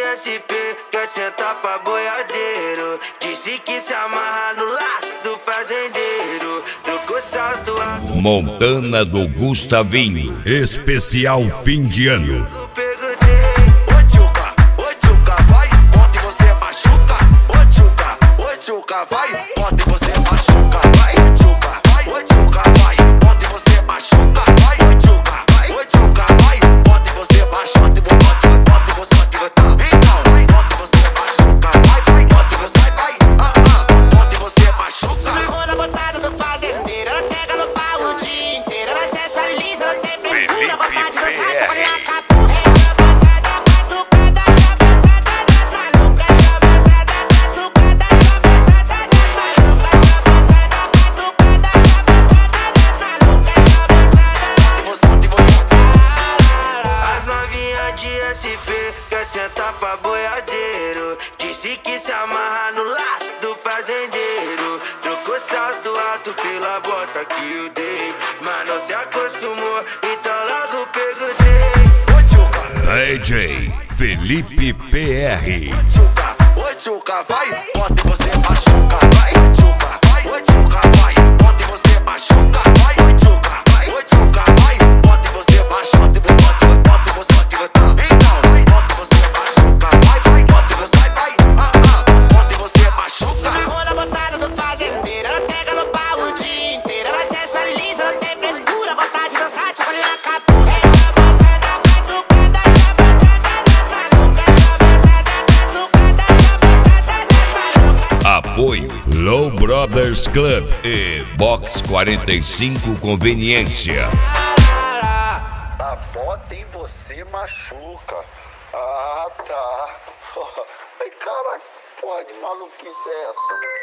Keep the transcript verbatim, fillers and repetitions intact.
S P, quer sentar pra boiadeiro. Disse que se amarra no laço do fazendeiro. Trocou salto alto. Montana do Gustavinho, especial fim de ano. Ô tchuca, ô tchuca, vai, bota e você machuca. Ô tchuca, ô tchuca, vai, bota e você machuca. Vai, ô tchuca, vai, ô tchuca, vai, bota e você machuca. Vai, ô tchuca, vai, ô tchuca, vai, bota e você machuca. Bota e você, bota e você, então, vai, bota e você machuca. Vai, vai, bota e você, vai, ah, ah, bota e você machuca. Se amarrou na botada do fazendeiro, ela pega no pau o dia inteiro. Ela sensualiza, não tem frescura, vontade de dançar, tipo na capa. S P, quer sentar pra boiadeiro. Disse que se amarra no laço do fazendeiro. Trocou salto alto pela bota que eu dei, mas não se acostumou, então logo perguntei. Ô tchuca, D J Felipe P R. ô tchuca, ô tchuca, vai, bota e você machuca. Vai, ô tchuca, vai, ô tchuca, vai, bota e você machuca. Vai, ô tchuca, vai, ô tchuca, vai, bota e você machuca. Bota e você, bota e você, então, vai, bota e você machuca. Vai, vai, bota e você, vai, ah, ah, bota e você machuca. Se amarrou na botada do fazendeiro, ela pega no pau o dia inteiro. Ela sensualiza, não tem frescura, vontade de dançar, tipo na capa. Apoio Low Brothers Club e Box quarenta e cinco Conveniência. A bota em você machuca. Ah, tá. Ai, cara, porra de maluquice é essa?